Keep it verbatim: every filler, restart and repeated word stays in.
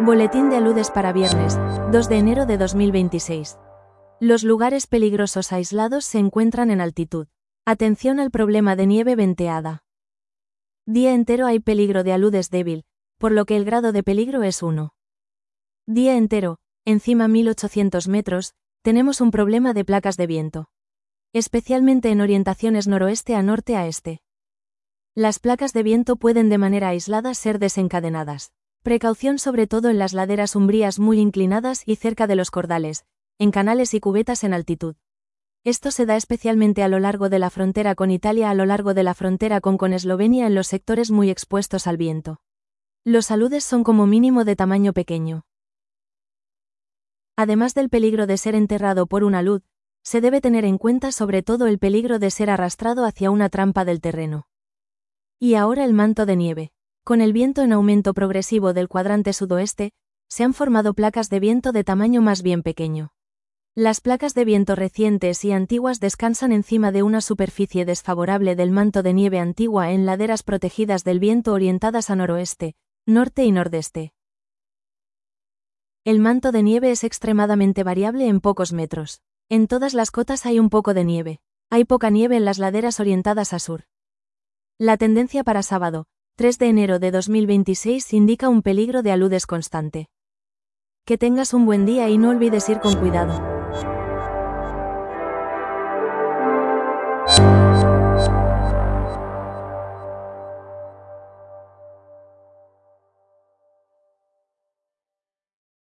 Boletín de aludes para viernes, dos de enero de dos mil veintiséis. Los lugares peligrosos aislados se encuentran en altitud. Atención al problema de nieve venteada. Día entero hay peligro de aludes débil, por lo que el grado de peligro es uno. Día entero, encima mil ochocientos metros, tenemos un problema de placas de viento. Especialmente en orientaciones noroeste a norte a este. Las placas de viento pueden de manera aislada ser desencadenadas. Precaución sobre todo en las laderas umbrías muy inclinadas y cerca de los cordales, en canales y cubetas en altitud. Esto se da especialmente a lo largo de la frontera con Italia, a lo largo de la frontera con, con Eslovenia en los sectores muy expuestos al viento. Los aludes son como mínimo de tamaño pequeño. Además del peligro de ser enterrado por un alud, se debe tener en cuenta sobre todo el peligro de ser arrastrado hacia una trampa del terreno. Y ahora el manto de nieve. Con el viento en aumento progresivo del cuadrante sudoeste, se han formado placas de viento de tamaño más bien pequeño. Las placas de viento recientes y antiguas descansan encima de una superficie desfavorable del manto de nieve antigua en laderas protegidas del viento orientadas a noroeste, norte y nordeste. El manto de nieve es extremadamente variable en pocos metros. En todas las cotas hay un poco de nieve. Hay poca nieve en las laderas orientadas a sur. La tendencia para sábado, tres de enero de dos mil veintiséis indica un peligro de aludes constante. Que tengas un buen día y no olvides ir con cuidado.